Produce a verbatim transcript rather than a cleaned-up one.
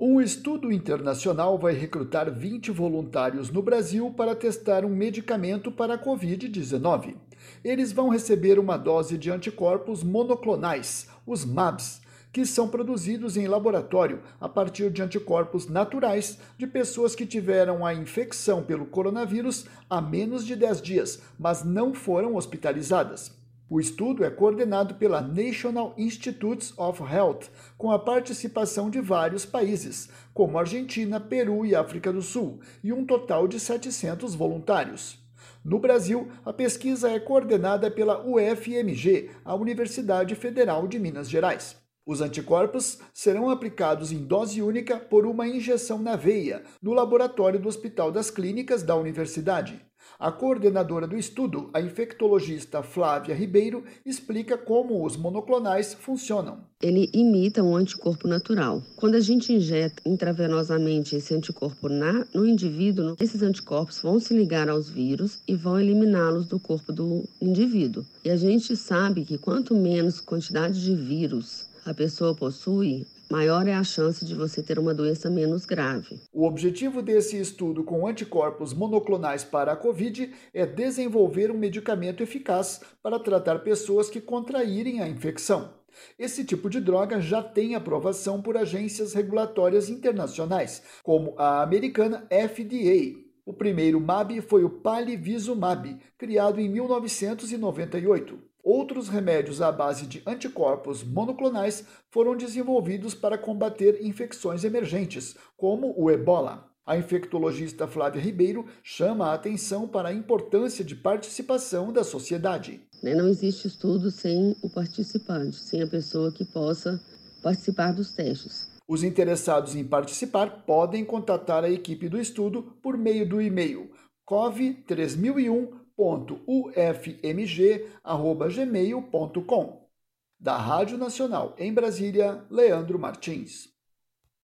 Um estudo internacional vai recrutar vinte voluntários no Brasil para testar um medicamento para a covid dezenove. Eles vão receber uma dose de anticorpos monoclonais, os mAbs, que são produzidos em laboratório a partir de anticorpos naturais de pessoas que tiveram a infecção pelo coronavírus há menos de dez dias, mas não foram hospitalizadas. O estudo é coordenado pela National Institutes of Health, com a participação de vários países, como Argentina, Peru e África do Sul, e um total de setecentos voluntários. No Brasil, a pesquisa é coordenada pela U F M G, a Universidade Federal de Minas Gerais. Os anticorpos serão aplicados em dose única por uma injeção na veia, no laboratório do Hospital das Clínicas da Universidade. A coordenadora do estudo, a infectologista Flávia Ribeiro, explica como os monoclonais funcionam. Ele imita um anticorpo natural. Quando a gente injeta intravenosamente esse anticorpo na, no indivíduo, esses anticorpos vão se ligar aos vírus e vão eliminá-los do corpo do indivíduo. E a gente sabe que quanto menos quantidade de vírus a pessoa possui, maior é a chance de você ter uma doença menos grave. O objetivo desse estudo com anticorpos monoclonais para a Covid é desenvolver um medicamento eficaz para tratar pessoas que contraírem a infecção. Esse tipo de droga já tem aprovação por agências regulatórias internacionais, como a americana F D A. O primeiro mAb foi o Palivizumab, criado em mil novecentos e noventa e oito. Outros remédios à base de anticorpos monoclonais foram desenvolvidos para combater infecções emergentes, como o ebola. A infectologista Flávia Ribeiro chama a atenção para a importância de participação da sociedade. Não existe estudo sem o participante, sem a pessoa que possa participar dos testes. Os interessados em participar podem contatar a equipe do estudo por meio do e-mail cov três mil e um ponto u f m g arroba gmail ponto com. Da Rádio Nacional em Brasília, Leandro Martins.